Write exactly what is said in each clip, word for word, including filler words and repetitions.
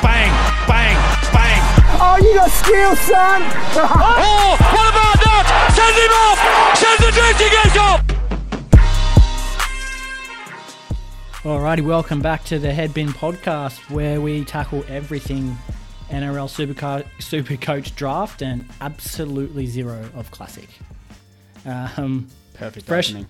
bang, bang, bang. Oh, you got skill, son! Oh, what about that? Send him off! Send the drifting gate off! Alrighty, welcome back to the Headbin Podcast, where we tackle everything N R L Superco- Supercoach draft and absolutely zero of Classic. Um, Perfect fresh, opening.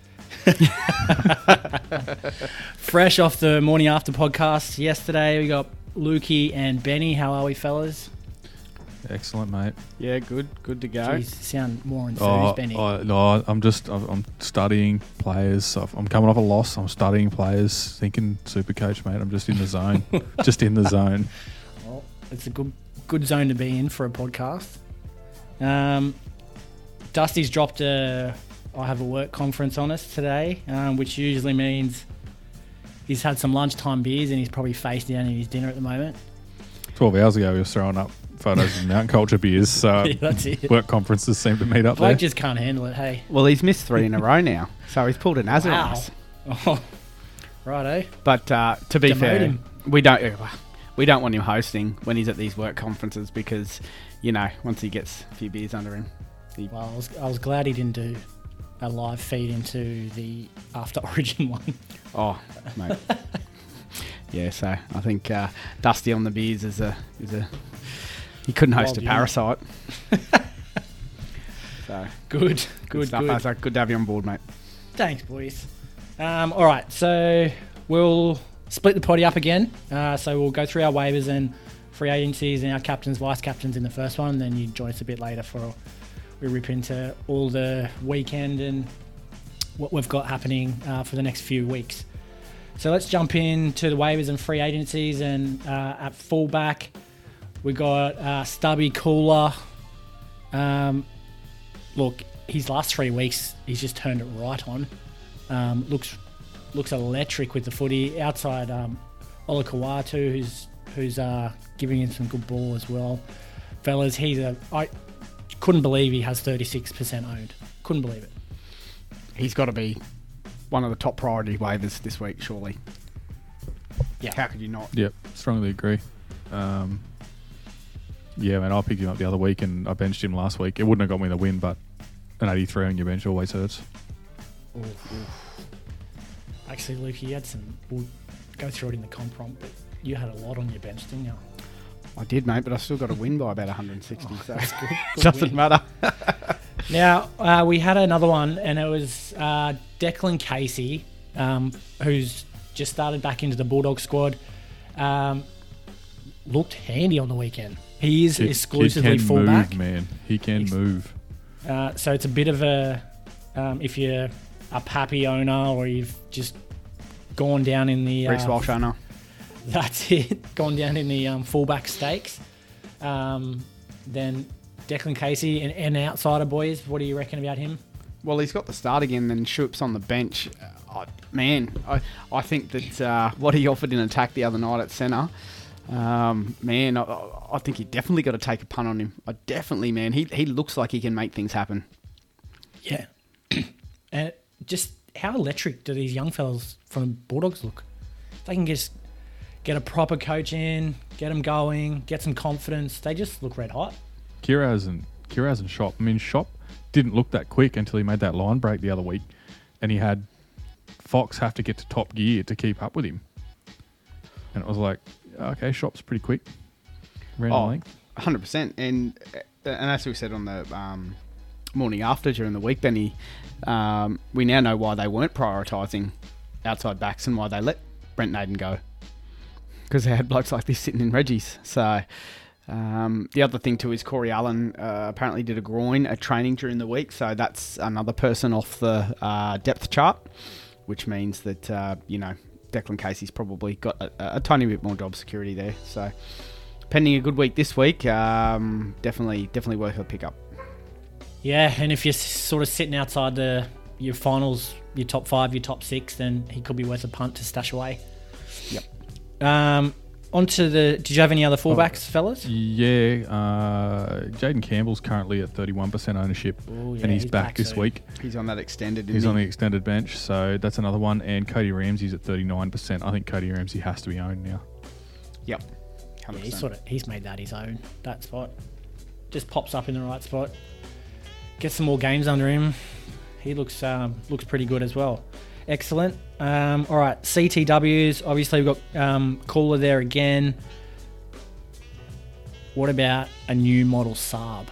fresh off the morning after podcast yesterday, we got Lukey and Benny. How are we, fellas? Excellent, mate. Yeah, good. Good to go. Jeez, sound more enthused, Oh, Benny. I, no, I'm just I'm, I'm studying players. I've- I'm coming off a loss. I'm studying players, thinking Supercoach, mate. I'm just in the zone. just in the zone. Well, it's a good good zone to be in for a podcast. Um, Dusty's dropped a I have a work conference on us today, um, which usually means he's had some lunchtime beers and he's probably face down in his dinner at the moment. Twelve hours ago, we were throwing up photos of Mountain Culture beers. So Yeah, that's it. work conferences seem to meet up Blake there. just can't handle it, hey. Well, he's missed three in a row now, so he's pulled an Azar on Wow. us. Oh, righto. But uh, to be Demote fair, him. we don't uh, we don't want him hosting when he's at these work conferences because, you know, once he gets a few beers under him, he, Well, I was, I was glad he didn't do a live feed into the After Origin one. oh, mate. Yeah, so I think uh, Dusty on the beers is a is a he couldn't host Wild a unit. parasite. So Good, good, good, stuff. good. Azar. Good to have you on board, mate. Thanks, boys. Um, all right, so we'll split the potty up again. Uh, so we'll go through our waivers and free agencies and our captains, vice captains in the first one. And then you join us a bit later for we rip into all the weekend and what we've got happening uh, for the next few weeks. So let's jump into the waivers and free agencies. And uh, at fullback, we got uh, Stubby Cooler. Um, look, his last three weeks, he's just turned it right on. Um, looks looks electric with the footy. Outside um, Ola Kawatu, who's who's uh, giving him some good ball as well. Fellas, he's a I couldn't believe he has thirty-six percent owned. Couldn't believe it. He's got to be one of the top priority waivers this week, surely. Yeah. How could you not? Yep, strongly agree. Um, yeah, man, I picked him up the other week and I benched him last week. It wouldn't have got me the win, but an eighty-three on your bench always hurts. Oof, oof. Actually, Luke, you had some. We'll go through it in the comp prompt, but you had a lot on your bench, didn't you? I did, mate, but I still got to win by about one hundred sixty, Oh, so that's good. Good doesn't win. matter. Now, uh, we had another one, and it was uh, Declan Casey, um, who's just started back into the Bulldog squad. Um, looked handy on the weekend. He is Kid- exclusively kid can fullback. move, man. He can Ex- move. Uh, so it's a bit of a, um, if you're a Pappy owner or you've just gone down in the... Reece uh, Walsh owner. That's it. Gone down in the um, fullback stakes. Um, then Declan Casey, an, an outsider, boys. What do you reckon about him? Well, he's got the start again, then Shoop's on the bench. Uh, I, man, I, I think that uh, what he offered in attack the other night at centre, um, man, I, I think he definitely got to take a punt on him. I definitely, man. He he looks like he can make things happen. Yeah. And just how electric do these young fellas from the Bulldogs look? They can just get a proper coach in, get them going, get some confidence. They just look red hot. Kiraz and Kiraz and Shop. I mean, Shop didn't look that quick until he made that line break the other week, and he had Fox have to get to top gear to keep up with him. And it was like, okay, Shop's pretty quick. Ran the Oh, length. one hundred percent. And and as we said on the um, morning after during the week, Benny, um, we now know why they weren't prioritising outside backs and why they let Brent Naden go. Because they had blokes like this sitting in Reggie's. So um, the other thing too is Corey Allen uh, apparently did a groin at training during the week. So that's another person off the uh, depth chart, which means that, uh, you know, Declan Casey's probably got a, a tiny bit more job security there. So pending a good week this week, um, definitely definitely worth a pickup. Yeah, and if you're s- sort of sitting outside the your finals, your top five, your top six, then he could be worth a punt to stash away. Yep. Um, on to the... Did you have any other fullbacks, fellas? Yeah, uh, Jaden Campbell's currently at thirty-one percent ownership, Oh, yeah, and he's, he's back, back this soon. week. He's on that extended. He's isn't on the he? extended bench, so that's another one. And Cody Ramsey's at thirty-nine percent. I think Cody Ramsey has to be owned now. Yep. one hundred percent. Yeah, he's sort of he's made that his own, that spot. Just pops up in the right spot. Gets some more games under him. He looks um, looks pretty good as well. Excellent. Um, all right, C T Ws. Obviously, we've got um, Cooler there again. What about a new model Saab?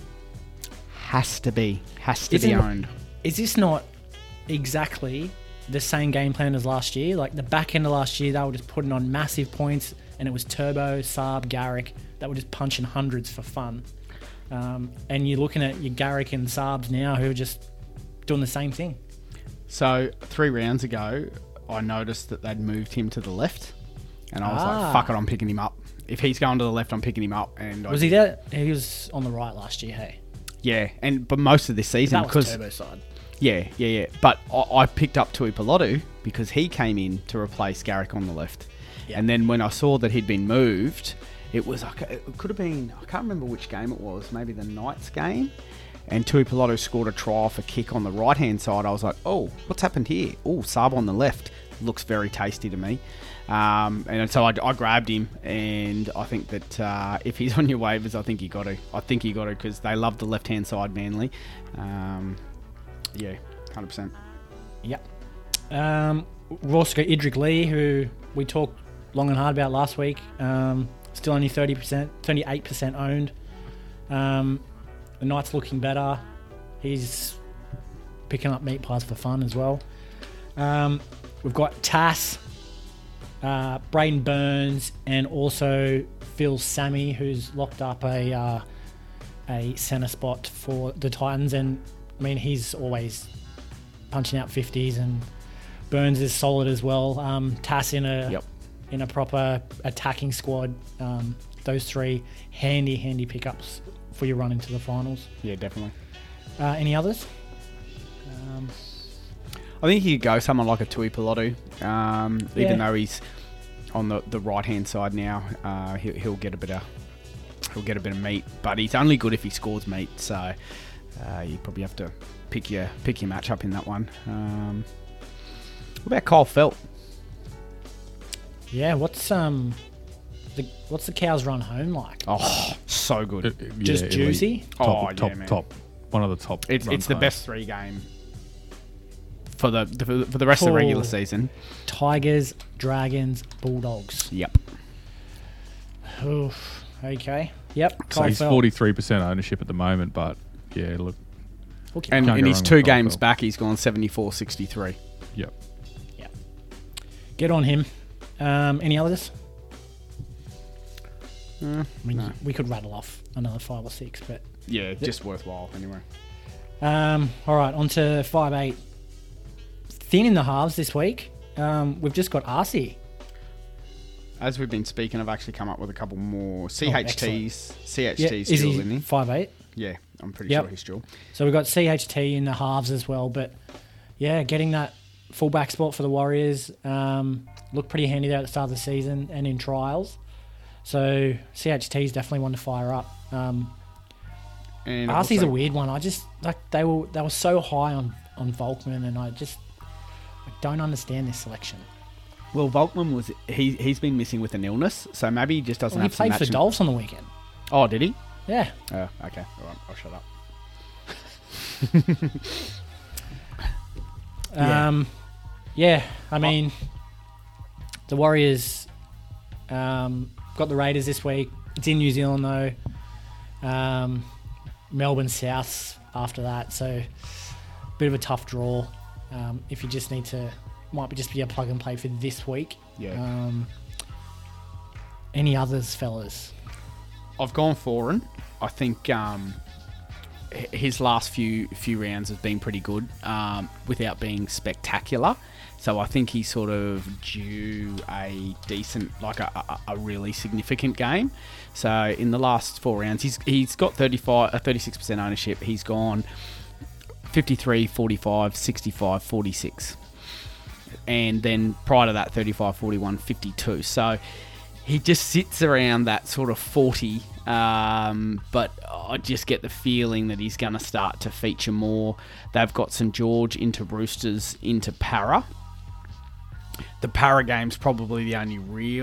Has to be. Has to Is be it- owned. Is this not exactly the same game plan as last year? Like the back end of last year, they were just putting on massive points, and it was Turbo, Saab, Garrick that were just punching hundreds for fun. Um, and you're looking at your Garrick and Saabs now who are just doing the same thing. So three rounds ago, I noticed that they'd moved him to the left, and I was Ah. like, "Fuck it, I'm picking him up. If he's going to the left, I'm picking him up." And Was I, he there? He was on the right last year, hey? Yeah, and but most of this season That was because Turbo side. yeah, yeah, yeah. But I, I picked up Tui Pilotu because he came in to replace Garrick on the left, Yeah. and then when I saw that he'd been moved, it was like it could have been I can't remember which game it was, maybe the Knights game. And Tui Pilotu scored a try off a kick on the right-hand side. I was like, oh, what's happened here? Oh, Saab on the left. Looks very tasty to me. Um, and so I, I grabbed him, and I think that uh, if he's on your waivers, I think you got to. I think you got to because they love the left-hand side, Manly. Um, yeah, one hundred percent. Yep. Um, we've also got Idrick Lee, who we talked long and hard about last week. Um, still only thirty percent, twenty-eight percent owned. Um, the Knights looking better. He's picking up meat pies for fun as well. Um, we've got Tass, uh, Braden Burns, and also Phil Sammy, who's locked up a uh, a centre spot for the Titans. And I mean, he's always punching out fifties, and Burns is solid as well. Um, Tass in a Yep. in a proper attacking squad. Um, those three handy, handy pickups for your run into the finals. Yeah, definitely. Uh, any others? Um, I think you could go someone like a Tui Pilotu, um, Yeah. even though he's on the, the right hand side now. Uh, he'll, he'll get a bit of he'll get a bit of meat, but he's only good if he scores meat. So uh, you probably have to pick your pick your match up in that one. Um, what about Kyle Felt? yeah. What's um, the what's the cows run home like? Oh, so good. It- it- yeah, Just elite. juicy. Top, Oh, yeah, top, man. top. One of the top. It's runs it's the home. best three game for the for the, for the rest of the regular Oh. season. Tigers, Dragons, Bulldogs. Yep. Oof. Okay. Yep. So Kyle he's Felt. forty-three percent ownership at the moment, but yeah, look, Okay. And Can't in go his wrong two with Kyle games Felt. back, he's gone seventy-four sixty-three. yep. Get on him. Um, any others? Uh, I mean, no. we could rattle off another five or six, but Yeah, just worthwhile anyway. um, all right. On to five eight. Thin in the halves this week. Um, we've just got Arcee. As we've been speaking, I've actually come up with a couple more C H Ts. C H Yeah, T's is still, he isn't he? five eight? Yeah, I'm pretty Yep. sure he's still. So we've got C H T in the halves as well. But yeah, getting that fullback spot for the Warriors um, looked pretty handy there at the start of the season and in trials. So C H T is definitely one to fire up. Um, And Arcee's also- a weird one. I just like they were they were so high on on Volkman, and I just I don't understand this selection. Well, Volkman was he he's been missing with an illness, so maybe he just doesn't Well, he have some played for matching- Dolphs on the weekend. Oh, did he? Yeah. Oh, okay. All right, I'll shut up. Yeah. Um, yeah, I mean, the Warriors um, got the Raiders this week. It's in New Zealand though. Um, Melbourne South after that, so bit of a tough draw. Um, if you just need to, might be just be a plug and play for this week. Yeah. Um, any others, fellas? I've gone foreign. I think um, h- his last few few rounds have been pretty good um, without being spectacular. So I think he's sort of due a decent, like a, a, a really significant game. So in the last four rounds, he's he's got thirty-five, uh, thirty-six percent ownership. He's gone fifty-three, forty-five, sixty-five, forty-six. And then prior to that, thirty-five, forty-one, fifty-two. So he just sits around that sort of forty, um, but I just get the feeling that he's going to start to feature more. They've got St George into Roosters into Para. The Para game's probably the only real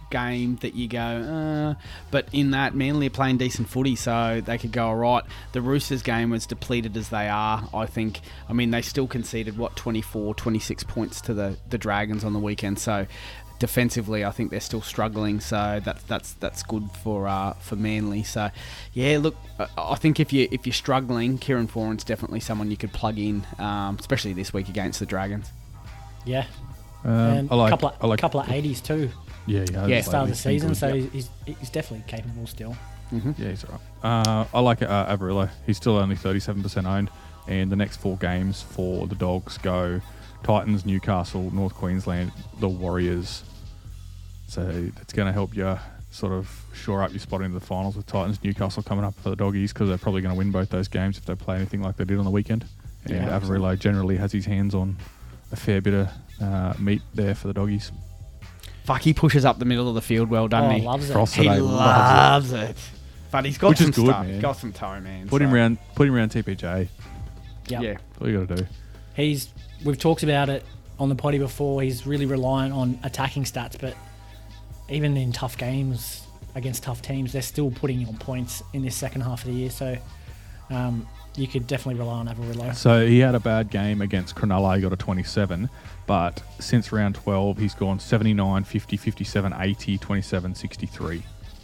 game that you go, uh, but in that, Manly are playing decent footy, so they could go all right. The Roosters game was depleted as they are, I think. I mean, they still conceded, what, twenty-four, twenty-six points to the, the Dragons on the weekend, so defensively, I think they're still struggling, so that's that's that's good for uh, for Manly. So, yeah, look, I think if you if you're struggling, Kieran Foran's definitely someone you could plug in, um, especially this week against the Dragons. Yeah, Um, and I like. a couple of, I like couple of eighties too. Yeah, yeah. Yeah. Start of the He's been season, good. so Yep. he's he's definitely capable still. Yeah, he's all right. Uh, I like uh, Avarillo. He's still only thirty-seven percent owned, and the next four games for the Dogs go Titans, Newcastle, North Queensland, the Warriors. So that's going to help you sort of shore up your spot into the finals with Titans, Newcastle coming up for the Doggies, because they're probably going to win both those games if they play anything like they did on the weekend. And Yeah, Avarillo generally has his hands on a fair bit of uh, meat there for the Doggies. Fuck, he pushes up the middle of the field well, doesn't Oh, he? loves it. Frost He today loves it. But he's got Which is some good, stuff. man. Got some toe, man. Put him so- around, put him around T P J. Yep. Yeah. That's all you got to do. He's we've talked about it on the potty before. He's really reliant on attacking stats, but even in tough games against tough teams, they're still putting on points in this second half of the year. So um, you could definitely rely on Avarillo. So he had a bad game against Cronulla. He got a twenty-seven. But since round twelve, he's gone seventy-nine, fifty, fifty-seven, eighty, twenty-seven, sixty-three.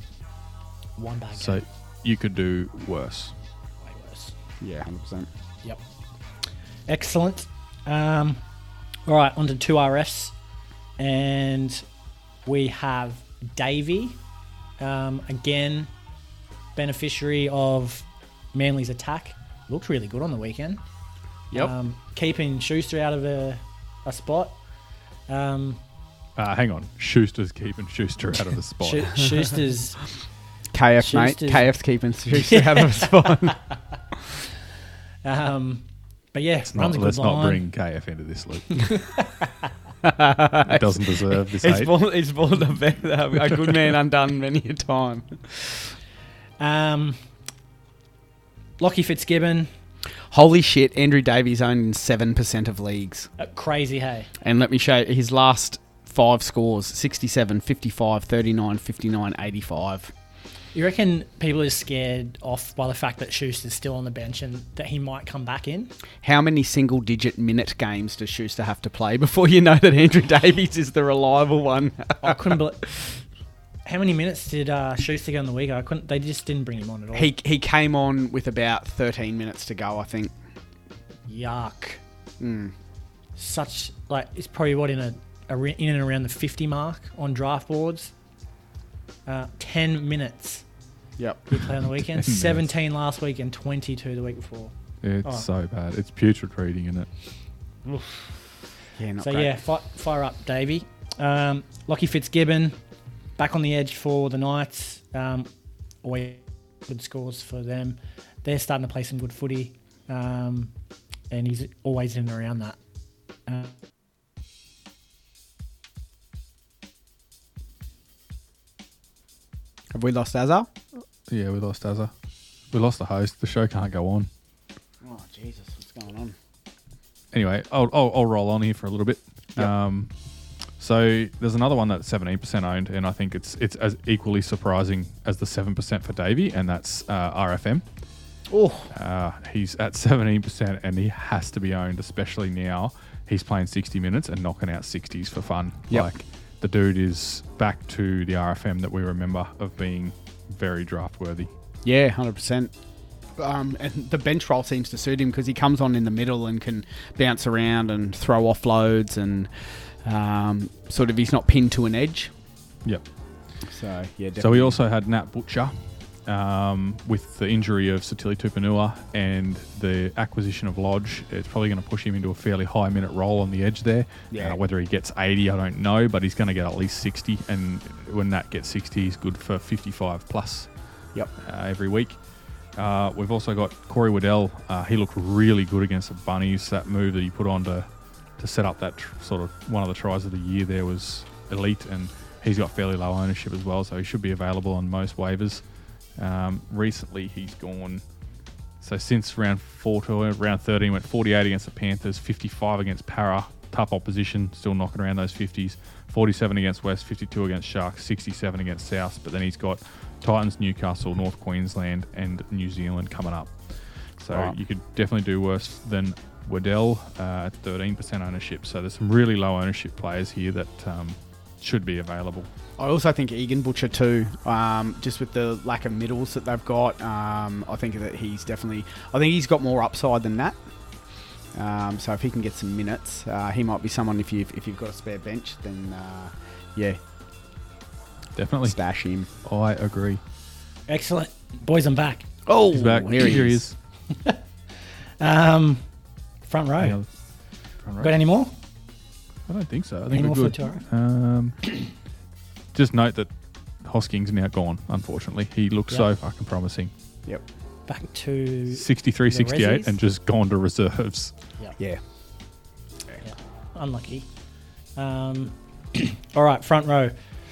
One bad So game, you could do worse. way worse. Yeah, one hundred percent. Yep. Excellent. Um, all right, on to two R Fs. And we have Davey. Um, again, beneficiary of Manly's attack. Looked really good on the weekend. Yep. Um, keeping Schuster out of a, a spot. Um, Uh, hang on. Schuster's keeping Schuster out of the spot. Schu- Schuster's... K F, mate. Schuster's- K F's keeping Schuster out of a spot. Um, but yeah, Let's not, runs a good let's line. not bring K F into this, Luke. It doesn't deserve this It's hate. born, it's born a, be- a good man undone many a time. Um, Lockie Fitzgibbon, Holy shit, Andrew Davies owned in seven percent of leagues. uh, crazy, hey. And let me show you his last five scores, sixty-seven, fifty-five, thirty-nine, fifty-nine, eighty-five. You reckon people are scared off by the fact that Schuster's still on the bench and that he might come back in? How many single-digit minute games does Schuster have to play before you know that Andrew Davies is the reliable one? I couldn't believe... How many minutes did uh, Schuster get on the week? I couldn't. They just didn't bring him on at all. he he came on with about thirteen minutes to go, I think. Yuck. Mm. Such like it's probably what in a, a re- in and around the fifty mark on draft boards. Uh, Ten minutes Yep. he played on the weekend. ten minutes. Seventeen last week and twenty-two the week before. It's Oh. so bad. It's putrid reading, isn't it? Yeah, not So great. yeah, fi- fire up, Davey. Um, Lockie Fitzgibbon back on the edge for the Knights. Um, always good scores for them. They're starting to play some good footy, um, and he's always in and around that. Uh, Have we lost Azar? Yeah, we lost Azza. We lost the host. The show can't go on. Oh, Jesus, what's going on? Anyway, I'll, I'll, I'll roll on here for a little bit. Yep. Um, so there's another one that's seventeen percent owned, and I think it's it's as equally surprising as the seven percent for Davey, and that's uh, R F M. oh, Uh, he's at seventeen percent, and he has to be owned, especially now. He's playing sixty minutes and knocking out sixties for fun. Yep. Like, the dude is back to the R F M that we remember of being very draft worthy. Yeah, one hundred percent. Um, and the bench role seems to suit him because he comes on in the middle and can bounce around and throw offloads and um, sort of he's not pinned to an edge. Yep. So, yeah, definitely. So we also had Nat Butcher um, with the injury of Satili Tupanua and the acquisition of Lodge. It's probably going to push him into a fairly high minute role on the edge there. Yeah. Uh, whether he gets eighty, I don't know, but he's going to get at least sixty. And when Nat gets sixty, he's good for fifty-five plus Yep. uh, every week. Uh, we've also got Corey Waddell. Uh, he looked really good against the Bunnies. That move that he put on to, to set up that tr- sort of one of the tries of the year there was elite, and he's got fairly low ownership as well, so he should be available on most waivers. Um, recently, he's gone. So since round four to round thirteen, went forty-eight against the Panthers, fifty-five against Para, tough opposition, still knocking around those fifties. forty-seven against West, fifty-two against Sharks, sixty-seven against South. But then he's got Titans, Newcastle, North Queensland, and New Zealand coming up. So Right. you could definitely do worse than Waddell uh, at thirteen percent ownership. So there's some really low ownership players here that um, should be available. I also think Egan Butcher too, um, just with the lack of middles that they've got. Um, I think that he's definitely, I think he's got more upside than that. Um, so if he can get some minutes, uh, he might be someone. If you've if you've got a spare bench, then uh, yeah, Definitely. stash him. I agree. Excellent. Boys, I'm back. Oh, He's back. here he Here he is. is. Um, front row. Hang on. Front row. Got any more? I don't think so. I Any think more we're for good. tomorrow? Um, just note that Hosking's now gone, unfortunately. He looked Yep. so fucking promising. Yep. Back to sixty-three The sixty-eight Rezzies? and just gone to reserves. yeah, Yeah. yeah. Unlucky. Um, all right, front row.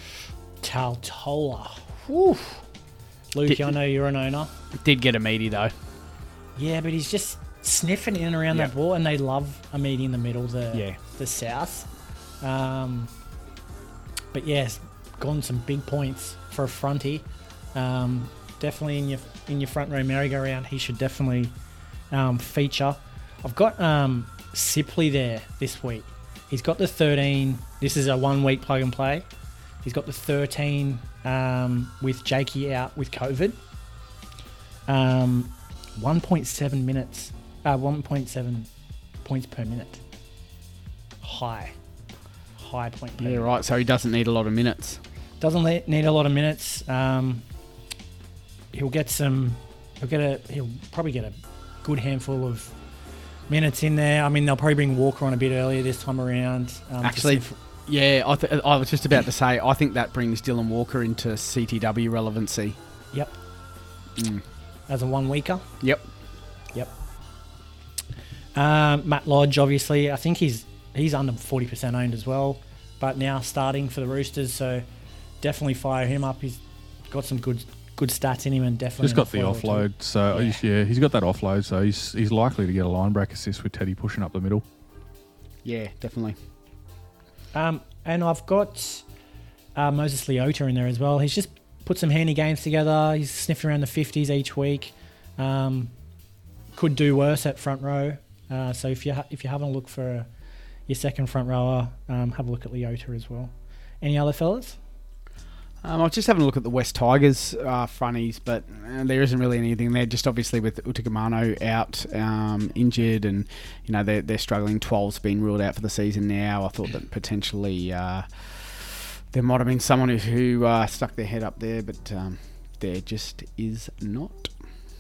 Taltola. Whew. Luke, Did- I know you're an owner. Did get a meaty though. Yeah, but he's just sniffing in and around Yep. that ball, and they love a meaty in the middle, the Yeah. the South. Um, but yes, gone some big points for a fronty. Um, definitely in your in your front row merry-go-round, he should definitely um, feature. I've got um, Sipley there this week. He's got the thirteen. This is a one-week plug and play. He's got the thirteen um, with Jakey out with COVID. Um, one point seven minutes, uh, one point seven points per minute. High, high point per Yeah, minute. right. So he doesn't need a lot of minutes. Doesn't le- need a lot of minutes. Um, he'll get some. He'll get a. He'll probably get a good handful of minutes in there. I mean, they'll probably bring Walker on a bit earlier this time around. Um, to Actually, sniff- yeah, I, th- I was just about to say, I think that brings Dylan Walker into C T W relevancy. yep, Mm. as a one weeker. Yep. Yep. Um, Matt Lodge, obviously, I think he's he's under forty percent owned as well, but now starting for the Roosters, so definitely fire him up. He's got some good good stats in him, and definitely Just an got the offload or two. offload. So Yeah. he's, yeah, he's got that offload. So he's he's likely to get a line break assist with Teddy pushing up the middle. Yeah, definitely. Um, and I've got uh, Moses Leota in there as well. He's just put some handy games together. He's sniffing around the fifties each week. Um, could do worse at front row. Uh, so if you ha- if you're having a look for your second front rower, um, have a look at Leota as well. Any other fellas? Um, I was just having a look at the West Tigers uh, fronties, but uh, there isn't really anything there. Just obviously with Utagamano out, um, injured, and you know they're they're struggling. twelve's been ruled out for the season now. I thought that potentially uh, there might have been someone who, who uh, stuck their head up there, but um, there just is not.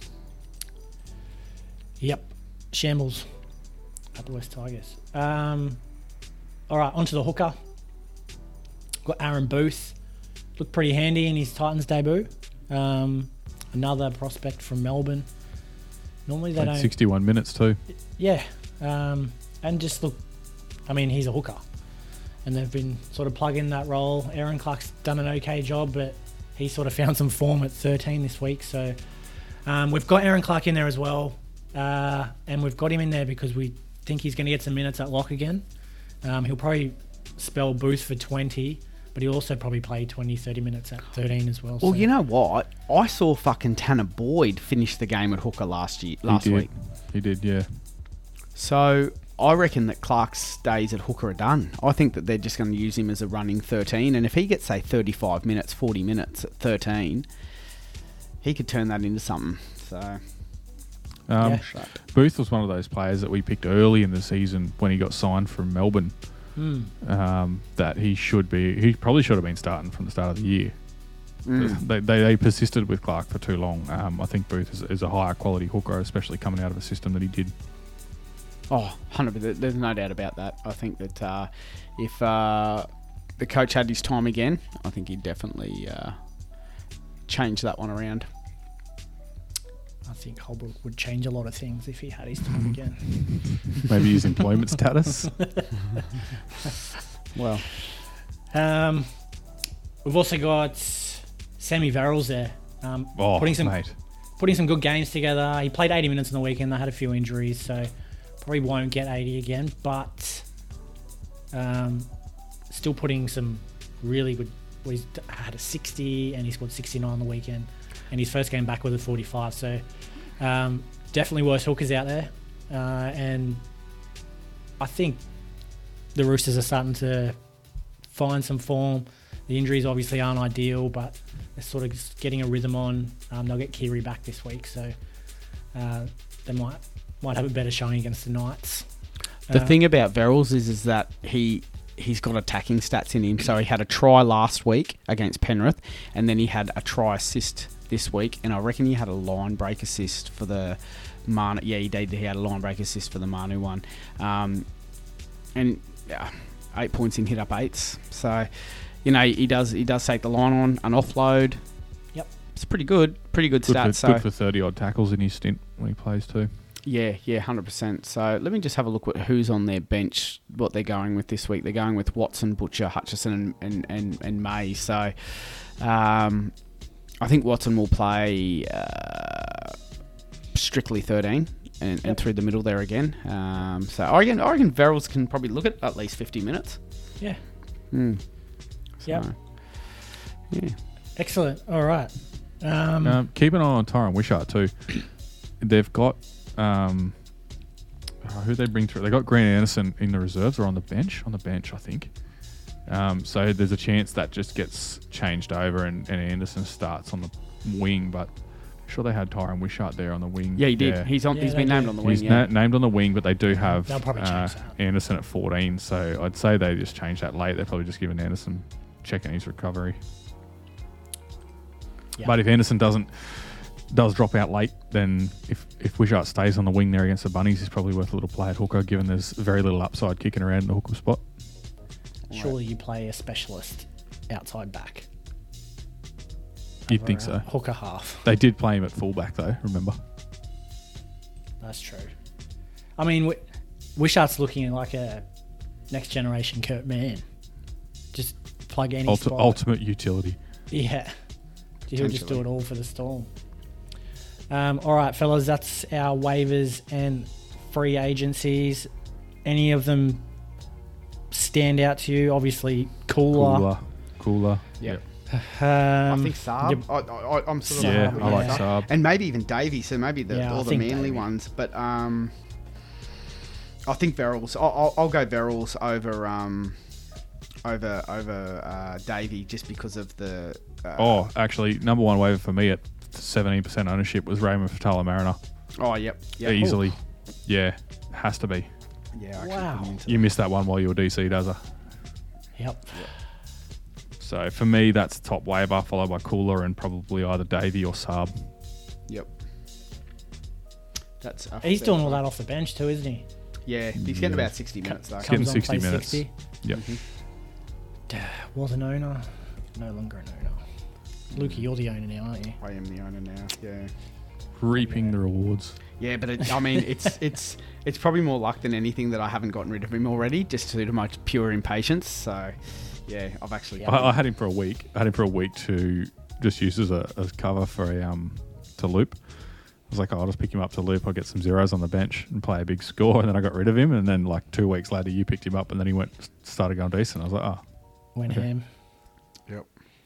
Yep, shambles at the West Tigers. Um, all right, onto the hooker. Got Aaron Booth. Looked pretty handy in his Titans debut. Um, another prospect from Melbourne. Normally they Played don't. sixty-one minutes too. Yeah, um, and just look. I mean, he's a hooker, and they've been sort of plugging that role. Aaron Clark's done an okay job, but he sort of found some form at thirteen this week. So um, we've got Aaron Clark in there as well, uh, and we've got him in there because we think he's going to get some minutes at lock again. Um, he'll probably spell Booth for twenty. But he'll also probably play twenty, thirty minutes at thirteen as well. Well, so. you know what? I saw fucking Tanner Boyd finish the game at hooker last year, last he did. week. He did, yeah. So I reckon that Clark's days at hooker are done. I think that they're just going to use him as a running thirteen, and if he gets say thirty-five minutes, forty minutes at thirteen, he could turn that into something. So Um, Yeah. Booth was one of those players that we picked early in the season when he got signed from Melbourne. Hmm. Um, that he should be, he probably should have been starting from the start of the year. mm. They, they, they persisted with Clark for too long. Um, I think Booth is, is a higher quality hooker, especially coming out of a system that he did. Oh, one hundred percent. There's no doubt about that. I think that uh, if uh, the coach had his time again, I think he'd definitely uh, change that one around. I think Holbrook would change a lot of things if he had his time again. Maybe his employment status. Well, Um, we've also got Sammy Verrills there. Um, Oh, putting some mate. putting some good games together. He played eighty minutes in the weekend. They had a few injuries, so probably won't get eighty again. But Um, still putting some really good. Well, he's had a sixty and he scored sixty-nine on the weekend, and his first game back was a forty-five. So um, definitely worse hookers out there, uh, and I think the Roosters are starting to find some form. The injuries obviously aren't ideal, but they're sort of just getting a rhythm on. Um, they'll get Keary back this week, so uh, they might might have a better showing against the Knights. The Uh, thing about Verrills is, is that he he's got attacking stats in him. So he had a try last week against Penrith, and then he had a try assist this week, and I reckon he had a line break assist for the Manu. Yeah, he did. He had a line break assist for the Manu one, um, and yeah, eight points in hit up eights. So you know he does he does take the line on an offload. Yep, it's pretty good, pretty good, Good stats. for, so good for thirty odd tackles in his stint when he plays too. Yeah, yeah, one hundred percent. So let me just have a look at who's on their bench, what they're going with this week. They're going with Watson, Butcher, Hutchison and, and, and, and May. So um, I think Watson will play uh, strictly thirteen and, and Yep. through the middle there again. Um, so I reckon, I reckon Verrills can probably look at at least fifty minutes. yeah, Mm. So, Yep. yeah. excellent. All right. Um, Um, keep an eye on Tyron Wishart too. They've got um, oh, who they bring through. They got Grant Anderson in the reserves or on the bench. On the bench, I think. Um, so there's a chance that just gets changed over and, and Anderson starts on the wing. But I'm sure they had Tyron Wishart there on the wing. Yeah, he did. He's on. Yeah, he's they been named do. on the wing. He's Yeah. na- named on the wing, but they do have They'll probably uh, change that. Anderson at fourteen. So I'd say they just changed that late. They're probably just giving Anderson checking his recovery. Yeah. But if Anderson doesn't does drop out late, then if if Wishart stays on the wing there against the Bunnies, he's probably worth a little play at hooker, given there's very little upside kicking around in the hooker spot. surely you play a specialist outside back. You'd Over think a so. Hooker half. They did play him at fullback though. Remember? That's true. I mean, Wi- Wishart's looking like a next generation Kurt Mann. Just plug any Ulti- spot. ultimate utility. Yeah. He'll just do Potentially. it all for the Storm. Um, all right, fellas, that's our waivers and free agencies. Any of them stand out to you? Obviously, Cooler. Cooler, cooler. Yeah. Um, I think Saab. yep. I, I, I'm sort of Yeah, Saab, I like yeah. Saab. and maybe even Davey. So maybe the, Yeah, I all the think Manly Davey. ones. But um, I think Verrills. I'll, I'll, I'll go Verrills over um, over over uh, Davey just because of the. Uh, Oh, actually, number one waiver for me at seventeen percent ownership was Raymond Fatala Mariner. Oh, yep. yep. Easily. Yeah, has to be. Yeah. I actually Wow. put him into You missed that one while you were D C, does it? Yep. So for me, that's top waiver, followed by Cooler and probably either Davey or Saab. Yep. That's. a He's fair doing all one. that off the bench too, isn't he? Yeah, he's getting about sixty minutes though. Getting Comes on, sixty plays minutes. sixty. Yep. Was an owner, no longer an owner. Lukey, you're the owner now, aren't you? I am the owner now. Yeah. Reaping the rewards. Yeah, but it, I mean, it's it's it's probably more luck than anything that I haven't gotten rid of him already, just due to my pure impatience. So, yeah, I've actually. Yeah. I, I had him for a week. I had him for a week to just use as a as cover for a um to loop. I was like, oh, I'll just pick him up to loop. I'll get some zeros on the bench and play a big score. And then I got rid of him. And then like two weeks later, you picked him up, and then he went started going decent. I was like, oh, Went Okay. ham. Yep.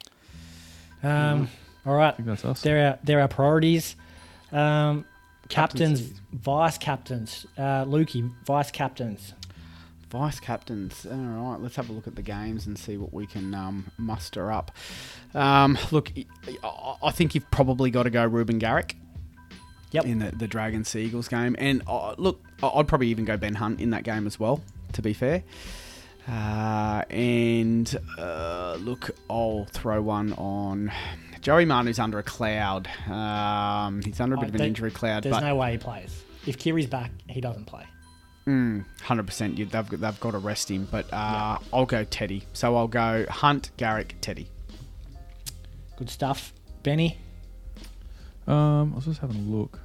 Um, all right. I think that's us. There are there are priorities. Um, captains, Captaincies. vice captains. Uh, Lukey, vice captains. Vice captains. All right, let's have a look at the games and see what we can um, muster up. Um, look, I- I think you've probably got to go Ruben Garrick. Yep. In the, the Dragons Seagulls game. And uh, look, I- I'd probably even go Ben Hunt in that game as well, to be fair. Uh, and uh, look, I'll throw one on Joey Manu's under a cloud. Um, he's under a bit I of an think injury cloud, There's but no way he plays. If Kiri's back, he doesn't play. mm, one hundred percent you, they've, got- they've got to rest him. But uh, I'll go Teddy. So I'll go Hunt, Garrick, Teddy. Good stuff. Benny. Um, I was just having a look.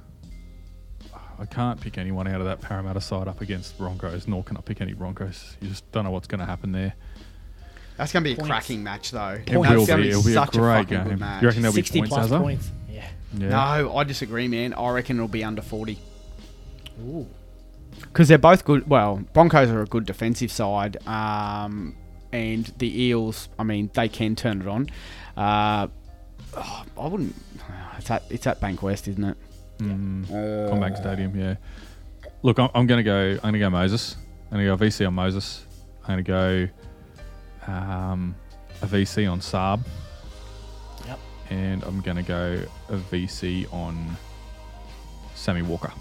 I can't pick anyone out of that Parramatta side up against Broncos, nor can I pick any Broncos. You just don't know what's going to happen there. That's going to be a Points. cracking match, though. It Points. will That's gonna be. It'll be a such great fucking good game. match. You reckon there'll be sixty points, plus Azza? points. Yeah. Yeah. No, I disagree, man. I reckon it'll be under forty. Ooh. Because they're both good. Well, Broncos are a good defensive side, um, and the Eels, I mean, they can turn it on. Uh, oh, I wouldn't. It's at it's at Bankwest, isn't it? Mm, Combank Stadium, yeah. Look, I'm, I'm going to go. I'm going to go Moses. I'm going to go V C on Moses. I'm going to go um, a V C on Saab. Yep. And I'm going to go a V C on Sammy Walker.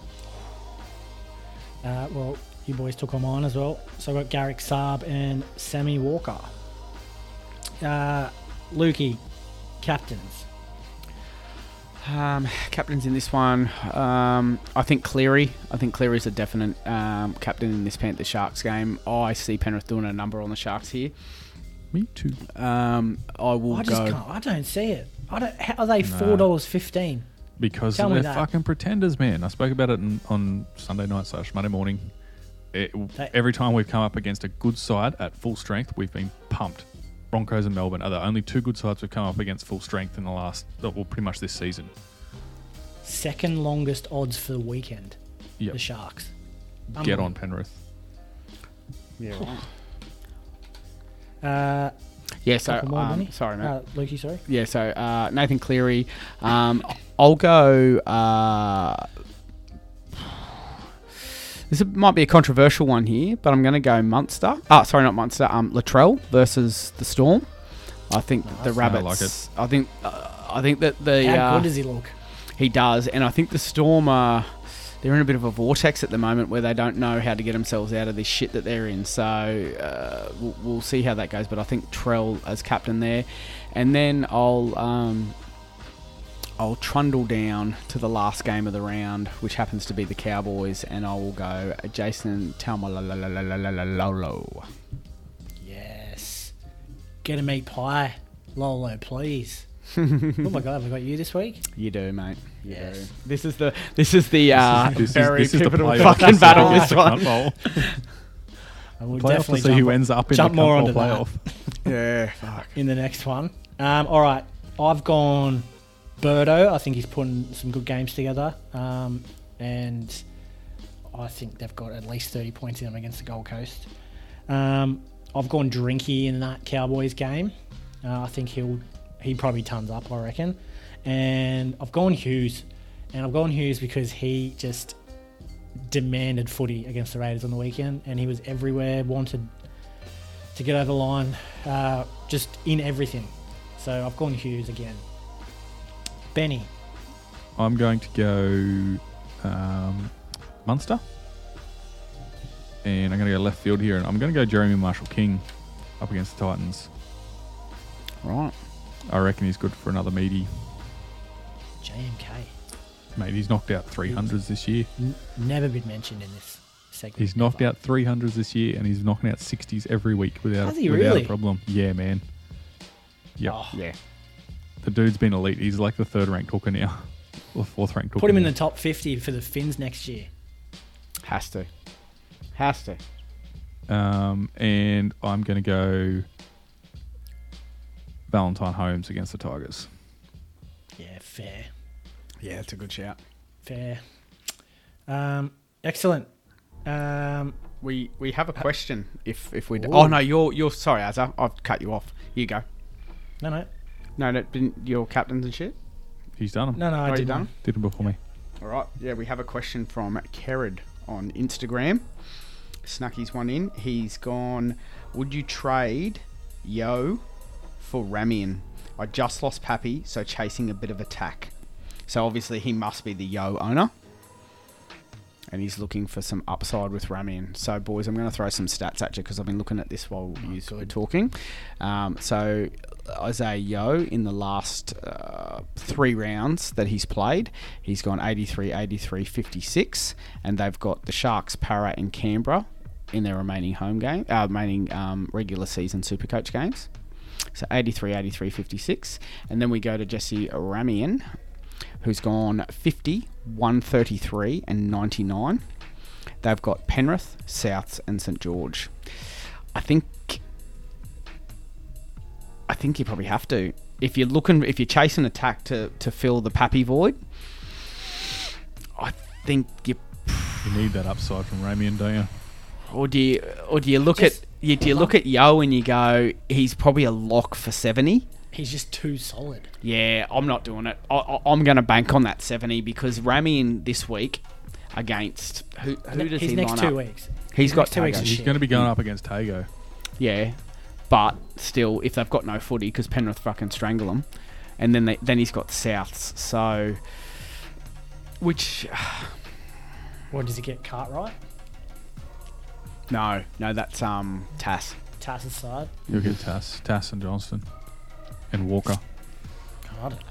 Uh, well, you boys took on mine as well. So I've got Garrick Saab and Sammy Walker. Uh, Lukey, captains. Um, captains in this one, um, I think Cleary. I think Cleary's a definite um, captain in this Panthers Sharks game. I see Penrith doing a number on the Sharks here. Me too. Um, I will I just go. can't. I don't see it. I don't. How are they four dollars fifteen? Because Tell me they're that. fucking pretenders, man. I spoke about it on, on Sunday night slash Monday morning. It, They- every time we've come up against a good side at full strength, we've been pumped. Broncos and Melbourne are the only two good sides we've come up against full strength in the last, well, pretty much this season. Second longest odds for the weekend. Yep. The Sharks. Get on, Penrith. Yeah, right. Uh, yeah. So, couple more, um, Benny? sorry, mate. Uh, Lukey, sorry. Yeah, so uh, Nathan Cleary. Um, I'll go. Uh, this might be a controversial one here, but I'm going to go Munster. Ah, sorry, not Munster. Um, Latrell versus the Storm. I think the I Rabbits. like it. I think. Uh, I think that the. How uh, good does he look? He does, and I think the Storm are. They're in a bit of a vortex at the moment where they don't know how to get themselves out of this shit that they're in. So uh, we'll, we'll see how that goes. But I think Trell as captain there, and then I'll um, I'll trundle down to the last game of the round, which happens to be the Cowboys, and I will go Jason Taumalolo. Yes. Get a meat pie, Lolo, please. Oh my God, have I got you this week? You do, mate. You Yes. do. This is the this is the uh, This is- very this is the pivotal playoff. fucking battle. This is This the one. front roll. I will Playoff to definitely see jump, who ends up in jump the more cup onto or that playoff. Yeah, fuck. in the next one. Um, all right, I've gone Birdo. I think he's putting some good games together. Um, and I think they've got at least thirty points in them against the Gold Coast. Um, I've gone Drinky in that Cowboys game. Uh, I think he'll he probably tons up, I reckon. And I've gone Hughes. And I've gone Hughes because he just demanded footy against the Raiders on the weekend. And he was everywhere, wanted to get over the line, uh, just in everything. So I've gone Hughes again. Benny. I'm going to go um, Munster. And I'm going to go left field here. And I'm going to go Jeremy Marshall-King up against the Titans. Right. I reckon he's good for another meaty. J M K. Mate, he's knocked out three hundreds this year. N- never been mentioned in this segment. He's knocked ever. out three hundreds this year, and he's knocking out sixties every week without, Has he without really? a problem. Yeah, man. Yep. Oh, Yeah. The dude's been elite. He's like the third ranked hooker now. Or fourth ranked hooker. put him in now. the top fifty for the Finns next year. Has to. Has to. Um, and I'm going to go Valentine Holmes against the Tigers. Yeah, fair. Yeah, it's a good shout. Fair. Um, excellent. Um, We we have a question. If if we do. Ooh. Oh no, you're you're sorry, Azza. I've cut you off. You go. no, no. No, no, didn't your captains and shit. He's done them. No, no, I Are you didn't. done? Did him before me. All right. Yeah, we have a question from Kerrod on Instagram. Snuck his one in. He's gone. Would you trade Yo for Ramian? I just lost Pappy, so chasing a bit of attack. So obviously he must be the Yo owner. And he's looking for some upside with Ramian. So, boys, I'm going to throw some stats at you because I've been looking at this while you were talking. Um, so, Isaiah Yo, in the last uh, three rounds that he's played, he's gone eighty-three, eighty-three, fifty-six. And they've got the Sharks, Para, and Canberra in their remaining home game, uh, remaining um, regular season Supercoach games. So, eighty-three, eighty-three, fifty-six. And then we go to Jesse Ramian, who's gone fifty, one thirty-three, and ninety-nine. They've got Penrith, Souths, and St George. I think, I think you probably have to. If you're looking, if you're chasing attack to, to fill the Pappy void, I think you You need that upside from Ramian, don't you? Or do you, or do you look Just- at you, do you look at Yo and you go, he's probably a lock for seventy? He's just too solid. Yeah, I'm not doing it. I, I, I'm going to bank on that seventy because Ramian this week against who? Who does His he next line two up? weeks. He's His got next two weeks Tago. is He's shit. going to be going up against Tago. Yeah, but still, if they've got no footy, because Penrith fucking strangle them, and then they, then he's got Souths. So, which Or does he get Cartwright? no, no, that's um Tass. Tass's side? You'll get Tass, Tass and Johnston, and Walker. I don't know.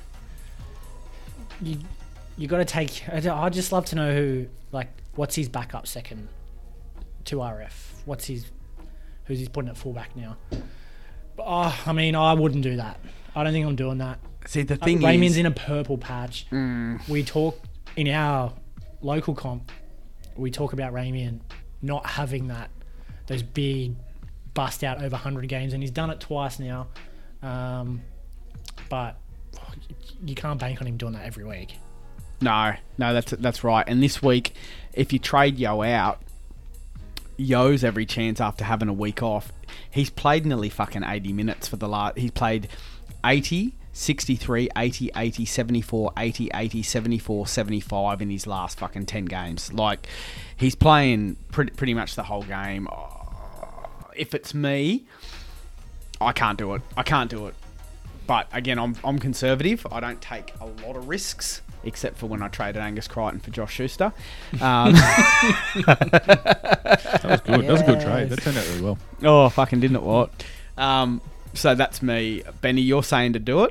You you got to take. I I'd just love to know who, like, what's his backup second to R F? What's his, who's he's putting at fullback now? But, oh, I mean, I wouldn't do that. I don't think I'm doing that. See, the Uh, thing Raymond's is, in a purple patch. mm, We talk in our local comp. We talk about Ramian not having that, those big bust out over one hundred games, and he's done it twice now. Um, but you can't bank on him doing that every week. no, no, that's that's right. And this week, if you trade Yo out, Yo's every chance after having a week off. He's played nearly fucking eighty minutes for the last. He's played eighty, sixty-three, eighty, eighty, seventy-four, eighty, eighty, seventy-four, seventy-five in his last fucking ten games. Like, he's playing pretty, pretty much the whole game. Oh, if it's me, I can't do it. I can't do it. But again, I'm I'm conservative. I don't take a lot of risks, except for when I traded Angus Crichton for Josh Schuster. Um, That was good. That was a good trade. That Yes. turned out really well. oh, fucking didn't it? What? Um, so that's me. Benny, you're saying to do it?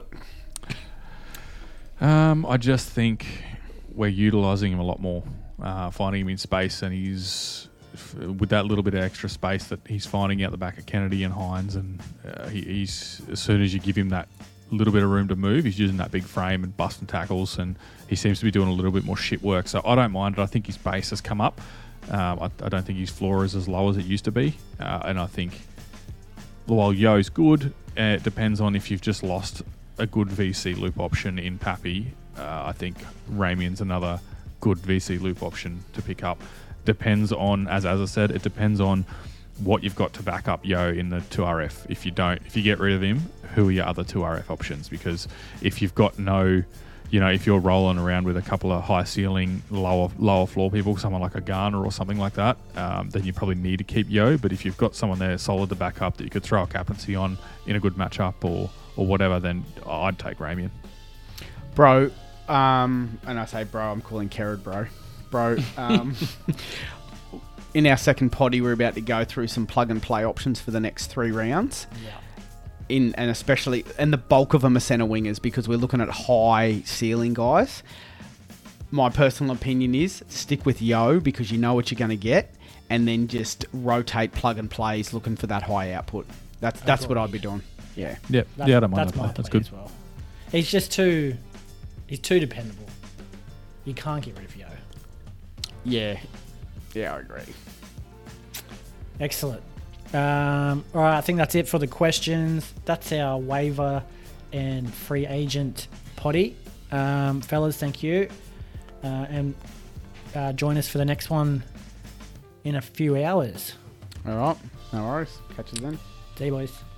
Um, I just think we're utilising him a lot more, uh, finding him in space, and he's f- with that little bit of extra space that he's finding out the back of Kennedy and Hines, and uh, he, he's as soon as you give him that little bit of room to move, he's using that big frame and busting tackles, and he seems to be doing a little bit more shit work. So I don't mind it. I think his base has come up. Um, I, I don't think his floor is as low as it used to be, uh, and I think while Yo's good, uh, it depends on if you've just lost a good V C loop option in Pappy. Uh, I think Ramian's another good V C loop option to pick up. Depends on, as as I said, it depends on what you've got to back up Yo in the two R F. If you don't, if you get rid of him, who are your other two R F options? Because if you've got no, you know, if you're rolling around with a couple of high ceiling, lower lower floor people, someone like a Garner or something like that, um, then you probably need to keep Yo. But if you've got someone there solid to back up that you could throw a captaincy on in a good matchup or or whatever, then I'd take Ramian. Bro, um, and I say bro, I'm calling Kerrod bro. Bro, um, in our second potty, we're about to go through some plug and play options for the next three rounds. Yeah. In and especially, and the bulk of them are centre wingers because we're looking at high ceiling guys. My personal opinion is stick with Yo because you know what you're going to get, and then just rotate plug and plays looking for that high output. That's that's what I'd be doing. Yeah. Yep. That's, yeah, I don't mind that's that. my play. That's play good. as well. He's just too. He's too dependable. You can't get rid of Yo. Yeah. Yeah, I agree. Excellent. Um, all right, I think that's it for the questions. That's our waiver and free agent potty. Um, fellas, thank you. Uh, and uh, join us for the next one in a few hours. All right. No worries. Catch you then. See you, boys.